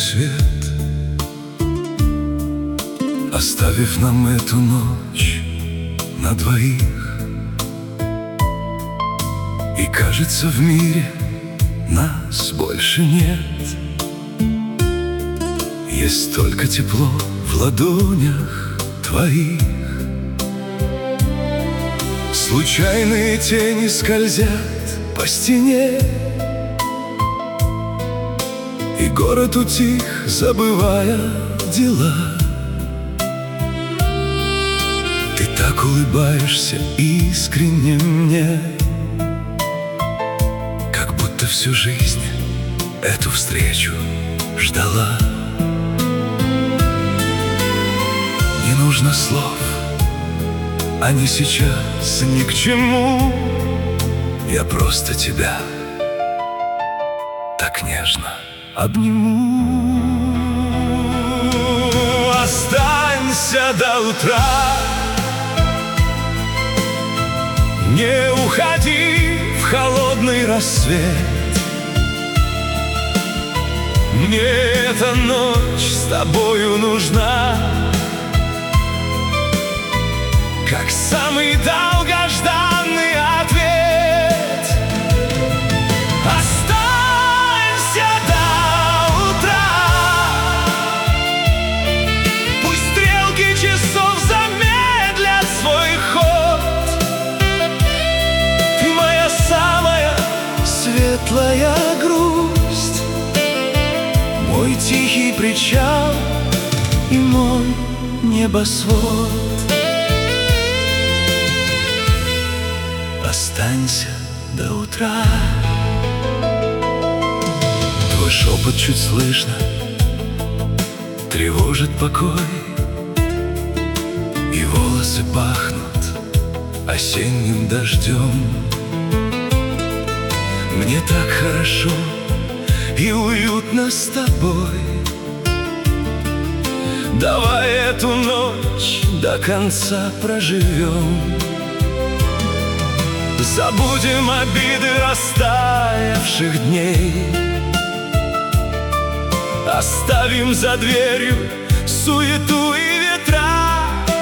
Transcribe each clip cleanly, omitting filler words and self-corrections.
свет, оставив нам эту ночь на двоих. И кажется, в мире нас больше нет. Есть только тепло в ладонях твоих. Случайные тени скользят по стене, и город утих, забывая дела. Ты так улыбаешься искренне мне, как будто всю жизнь эту встречу ждала. Не нужно слов, они сейчас ни к чему. Я просто тебя так нежно обниму. Останься до утра, не уходи в холодный рассвет. Мне эта ночь с тобою нужна, как самый долгожданный ответ. Останься до утра, пусть стрелки часов замедлят свой ход. Ты моя самая светлая грусть, мой тихий причал и мой небосвод. Останься до утра. Твой шепот чуть слышно тревожит покой, и волосы пахнут осенним дождем. Мне так хорошо и уютно с тобой. Давай эту ночь до конца проживем. Забудем обиды растаявших дней, оставим за дверью суету и ветра.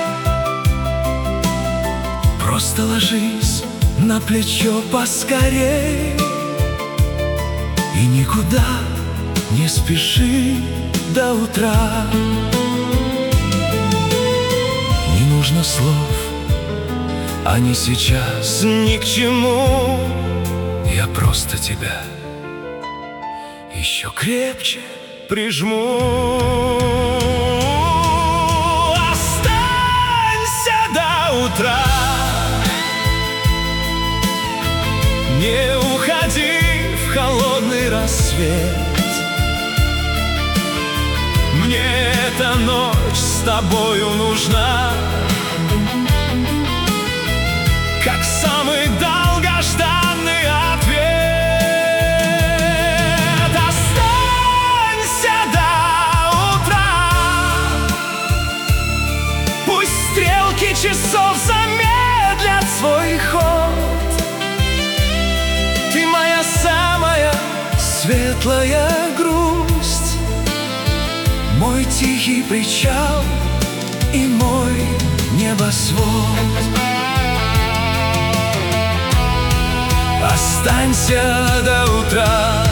Просто ложись на плечо поскорей и никуда не спеши до утра. Не нужно слов, они сейчас ни к чему. Я просто тебя еще крепче прижму. Останься до утра, не уходи в холодный рассвет. Мне эта ночь с тобою нужна, как самый долгожданный ответ. Останься до утра, пусть стрелки часов замедлят свой ход. Ты моя самая светлая грусть, мой тихий причал и мой небосвод. Останься до утра,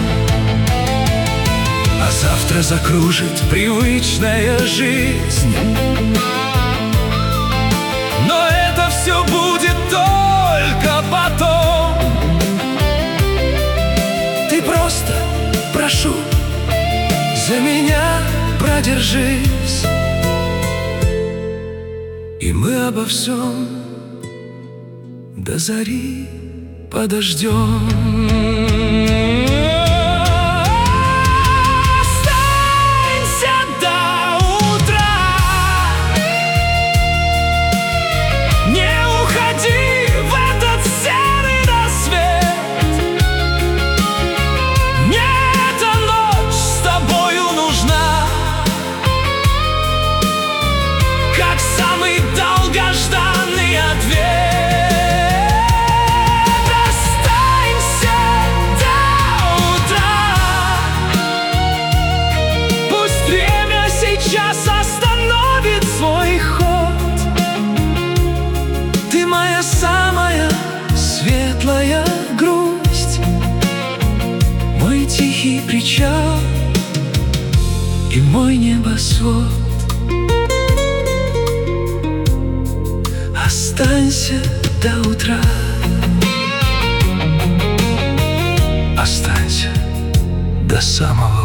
а завтра закружит привычная жизнь. Но это все будет только потом. Ты просто, прошу, за меня продержись, и мы обо всем до зари подождем. Останься до утра, не уходи в этот серый рассвет. Мне эта ночь с тобою нужна, как самый долгожданный ответ. Останься свой. Останься до утра, останься до самого